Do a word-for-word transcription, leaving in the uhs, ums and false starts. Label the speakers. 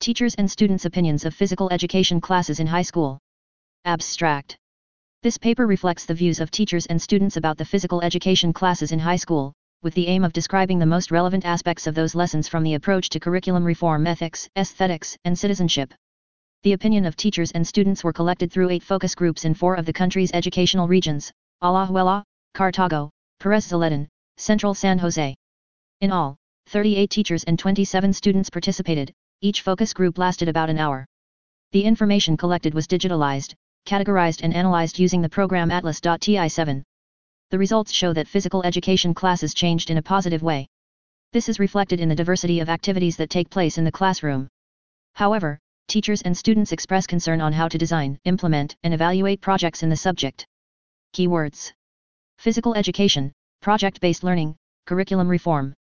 Speaker 1: Teachers' and students' opinions of physical education classes in high school. Abstract. This paper reflects the views of teachers and students about the physical education classes in high school, with the aim of describing the most relevant aspects of those lessons from the approach to curriculum reform, ethics, aesthetics, and citizenship. The opinion of teachers and students were collected through eight focus groups in four of the country's educational regions: Alajuela, Cartago, Perez Zeledon, Central San Jose. In all, thirty-eight teachers and twenty-seven students participated. Each focus group lasted about an hour. The information collected was digitalized, categorized and analyzed using the program Atlas dot T I seven. The results show that physical education classes changed in a positive way. This is reflected in the diversity of activities that take place in the classroom. However, teachers and students express concern on how to design, implement, and evaluate projects in the subject. Keywords: physical education, project-based learning, curriculum reform.